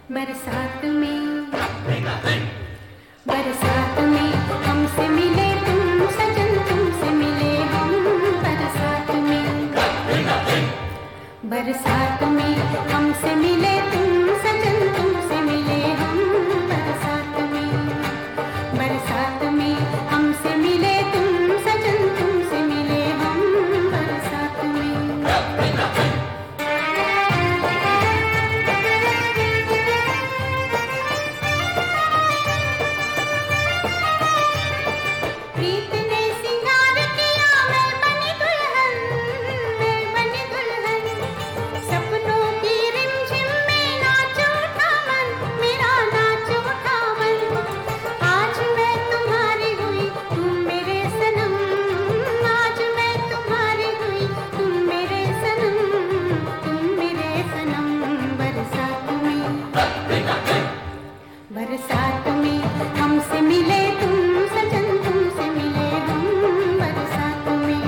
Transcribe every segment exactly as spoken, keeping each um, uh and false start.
बरसात में बरसात में हमसे मिले तुम सजन, तुमसे मिले हम बरसात में बरसात में हमसे मिले तुम सजन, तुमसे मिले हम बरसात में बरसात में हमसे मिले तुम सजन, तुमसे मिले हम बरसात में। बरसात में हमसे मिले तुम सजन, तुमसे मिले हम बरसात में।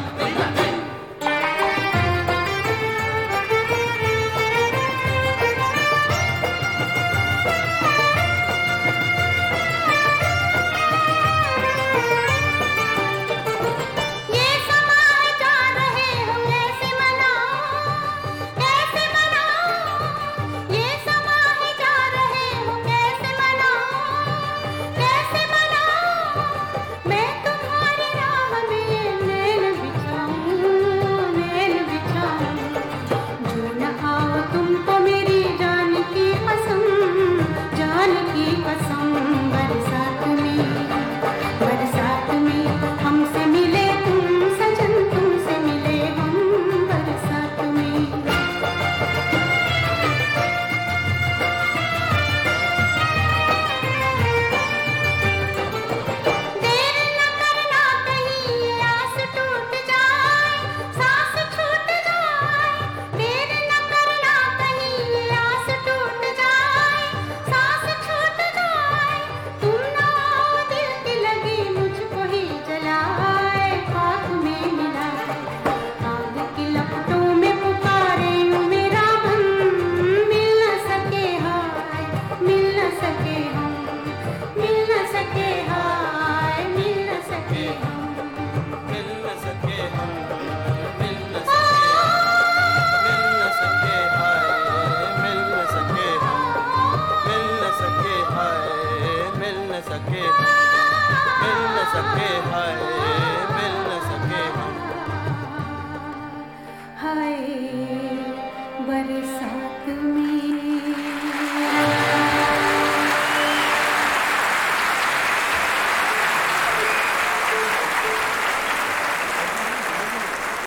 ये समा जा रहे हो कैसे मनाओ, कैसे मनाओ, ये समा जा रहे हो कैसे मनाओ, कैसे मनाओ। मैं तुम्हारी राह में नैन बिछाऊं, नैन बिछाऊं, जो न आओ तुमको मेरी जान की कसम, जान की कसम। बरसात में बरसात में हमसे मिले तुम सजन, तुमसे मिले हम बरसात में। देर न करना कहीं आस टूट जाए, सांस छूट जाए। देर न करना कहीं आस टूट जाए, सांस छूट जाए। तुम ना आओ दिल की लगी मुझको ही जलाए, खाक में मिलाए। आग की लपटों में पुकारे यूं मेरा मन, मिल न सके हाय, मिल न सके हम, मिल न सके हाय, मिल न सके हम। मिल न सके हम, मिल न सके, मिल न सके हाय, मिल न सके हम, मिल न सके हाय, मिल न सके, मिल न सके हाय, मिल न सके हम। हाय बरसात